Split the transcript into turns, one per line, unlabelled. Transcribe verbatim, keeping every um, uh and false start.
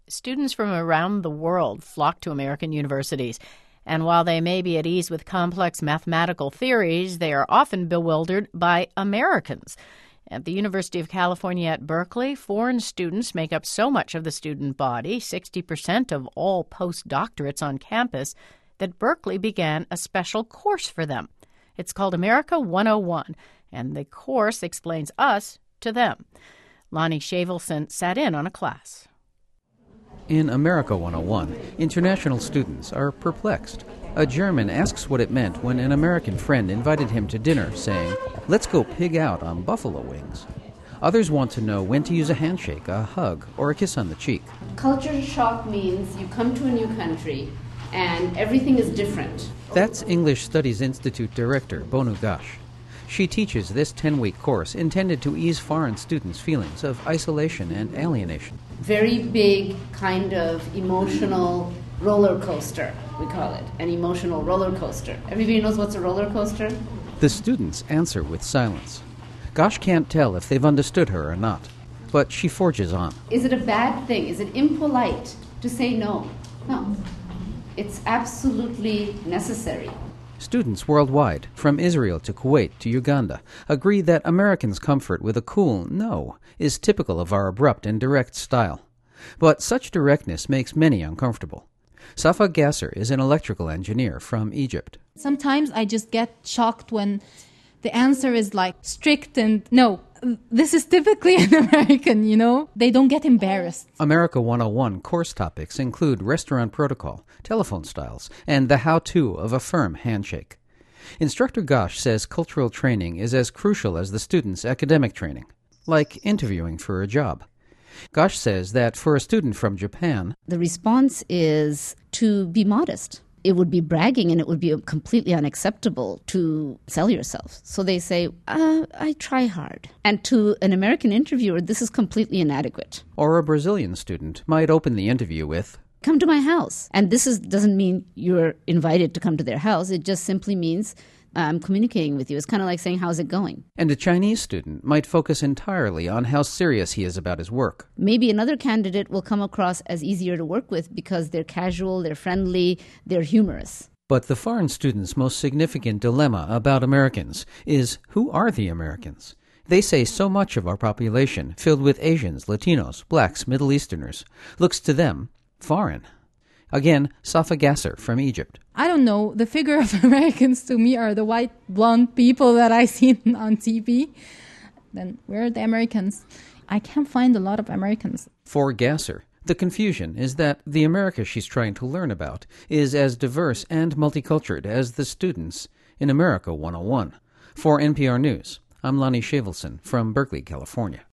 Students from around the world flock to American universities. And while they may be at ease with complex mathematical theories, they are often bewildered by Americans. At the University of California at Berkeley, foreign students make up so much of the student body, sixty percent of all postdoctorates on campus, that Berkeley began a special course for them. It's called America one oh one, and the course explains us to them. Lonnie Shavelson sat in on a class.
In America one oh one, international students are perplexed. A German asks what it meant when an American friend invited him to dinner, saying, "Let's go pig out on buffalo wings." Others want to know when to use a handshake, a hug, or a kiss on the cheek.
Culture shock means you come to a new country and everything is different.
That's English Studies Institute Director Bonu Ghosh. She teaches this ten-week course intended to ease foreign students' feelings of isolation and alienation.
Very big kind of emotional roller coaster, we call it, an emotional roller coaster. Everybody knows what's a roller coaster?
The students answer with silence. Ghosh can't tell if they've understood her or not, but she forges on.
Is it a bad thing? Is it impolite to say no? No. It's absolutely necessary.
Students worldwide, from Israel to Kuwait to Uganda, agree that Americans' comfort with a cool no is typical of our abrupt and direct style. But such directness makes many uncomfortable. Safa Gasser is an electrical engineer from Egypt.
Sometimes I just get shocked when the answer is like strict and no. This is typically an American, you know? They don't get embarrassed.
America one oh one course topics include restaurant protocol, telephone styles, and the how-to of a firm handshake. Instructor Ghosh says cultural training is as crucial as the student's academic training, like interviewing for a job. Ghosh says that for a student from Japan,
the response is to be modest. It would be bragging and it would be completely unacceptable to sell yourself. So they say, uh, I try hard. And to an American interviewer, this is completely inadequate.
Or a Brazilian student might open the interview with,
"Come to my house." And this is, doesn't mean you're invited to come to their house. It just simply means I'm communicating with you. It's kind of like saying, how's it going?
And a Chinese student might focus entirely on how serious he is about his work.
Maybe another candidate will come across as easier to work with because they're casual, they're friendly, they're humorous.
But the foreign student's most significant dilemma about Americans is, who are the Americans? They say so much of our population, filled with Asians, Latinos, blacks, Middle Easterners, looks to them foreign. Again, Safa Gasser from Egypt.
I don't know. The figure of Americans to me are the white, blonde people that I see on T V. Then where are the Americans? I can't find a lot of Americans.
For Gasser, the confusion is that the America she's trying to learn about is as diverse and multicultural as the students in America one oh one. For N P R News, I'm Lonnie Shavelson from Berkeley, California.